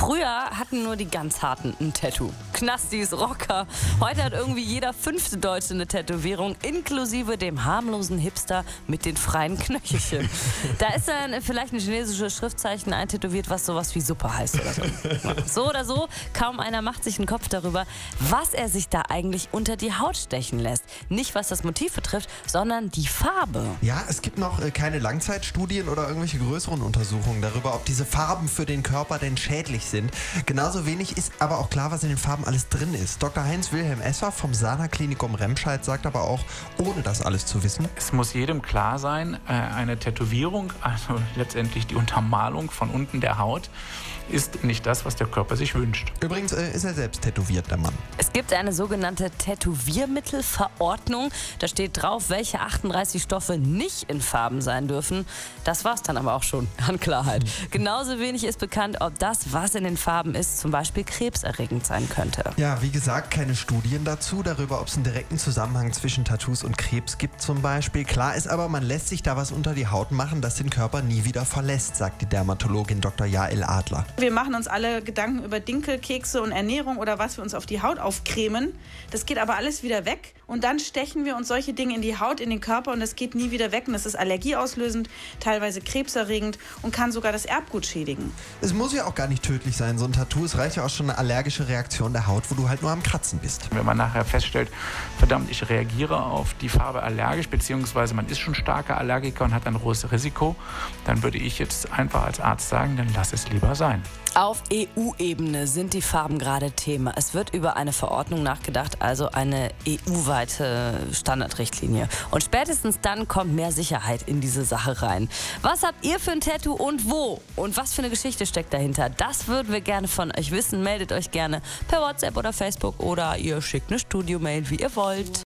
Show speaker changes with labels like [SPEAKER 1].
[SPEAKER 1] Früher hatten nur die ganz Harten ein Tattoo. Knastis, Rocker. Heute hat irgendwie jeder 5. Deutsche eine Tätowierung, inklusive dem harmlosen Hipster mit den freien Knöchelchen. Da ist dann vielleicht ein chinesisches Schriftzeichen eintätowiert, was sowas wie Suppe heißt oder so. So oder so, kaum einer macht sich einen Kopf darüber, was er sich da eigentlich unter die Haut stechen lässt. Nicht, was das Motiv betrifft, sondern die Farbe.
[SPEAKER 2] Ja, es gibt noch keine Langzeitstudien oder irgendwelche größeren Untersuchungen darüber, ob diese Farben für den Körper denn schädlich sind. Genauso wenig ist aber auch klar, was in den Farben alles drin ist. Dr. Heinz-Wilhelm Esser vom Sana-Klinikum Remscheid sagt aber auch, ohne das alles zu wissen:
[SPEAKER 3] Es muss jedem klar sein, eine Tätowierung, also letztendlich die Untermalung von unten der Haut, ist nicht das, was der Körper sich wünscht.
[SPEAKER 2] Übrigens ist er selbst tätowiert, der Mann.
[SPEAKER 1] Es gibt eine sogenannte Tätowiermittelverordnung. Da steht drauf, welche 38 Stoffe nicht in Farben sein dürfen. Das war's dann aber auch schon an Klarheit. Genauso wenig ist bekannt, ob das, was in den Farben ist, zum Beispiel krebserregend sein könnte.
[SPEAKER 2] Ja, wie gesagt, keine Studien dazu, darüber, ob es einen direkten Zusammenhang zwischen Tattoos und Krebs gibt zum Beispiel. Klar ist aber, man lässt sich da was unter die Haut machen, das den Körper nie wieder verlässt, sagt die Dermatologin Dr. Jael Adler.
[SPEAKER 4] Wir machen uns alle Gedanken über Dinkelkekse und Ernährung oder was wir uns auf die Haut aufcremen. Das geht aber alles wieder weg und dann stechen wir uns solche Dinge in die Haut, in den Körper und das geht nie wieder weg und das ist allergieauslösend, teilweise krebserregend und kann sogar das Erbgut schädigen.
[SPEAKER 2] Es muss ja auch gar nicht tödlich sein, so ein Tattoo. Es reicht ja auch schon eine allergische Reaktion der Haut, wo du halt nur am Kratzen bist.
[SPEAKER 3] Wenn man nachher feststellt, verdammt, ich reagiere auf die Farbe allergisch, beziehungsweise man ist schon starker Allergiker und hat ein hohes Risiko, dann würde ich jetzt einfach als Arzt sagen, dann lass es lieber sein.
[SPEAKER 1] Auf EU-Ebene sind die Farben gerade Thema. Es wird über eine Verordnung nachgedacht, also eine EU-weite Standardrichtlinie. Und spätestens dann kommt mehr Sicherheit in diese Sache rein. Was habt ihr für ein Tattoo und wo? Und was für eine Geschichte steckt dahinter? Das würden wir gerne von euch wissen. Meldet euch gerne per WhatsApp oder Facebook oder ihr schickt eine Studio-Mail, wie ihr wollt.